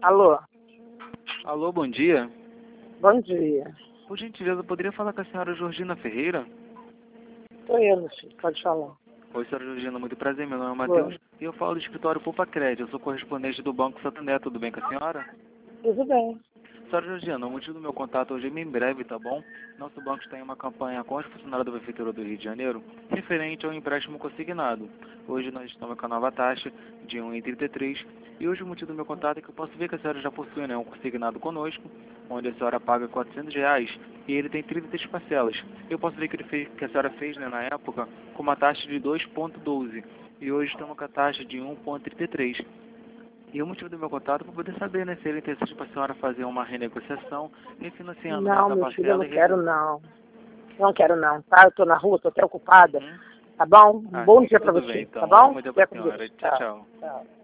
Alô? Alô, bom dia. Bom dia. Por gentileza, eu poderia falar com a senhora Georgina Ferreira? Sou eu, meu filho. Pode falar. Oi, senhora Georgina, muito prazer, meu nome é Oi. Matheus e eu falo do escritório Poupa Crédito. Eu sou correspondente do Banco Santander, tudo bem com a senhora? Tudo bem. Senhora Georgina, o motivo do meu contato hoje é bem breve, tá bom? Nosso banco está em uma campanha com os funcionários da Prefeitura do Rio de Janeiro referente ao empréstimo consignado. Hoje nós estamos com a nova taxa de 1,33 e hoje o motivo do meu contato é que eu posso ver que a senhora já possui, né, um consignado conosco, onde a senhora paga R$ 400 e ele tem 33 parcelas. Eu posso ver que, que a senhora fez, né, na época com uma taxa de 2,12 e hoje estamos com a taxa de 1,33. E o motivo do meu contato é para poder saber, né, se ele tem interessante para a senhora fazer uma renegociação, refinanciando Não, essa meu filho, eu parcela não quero não. Não quero não, tá? Eu tô na rua, tô até ocupada. Uhum. Tá bom? Um Ah, bom dia pra tudo você, bem, tá então. bom? Ótimo dia para Fica a com senhora. Deus. Tchau, Tchau. tchau. Tchau.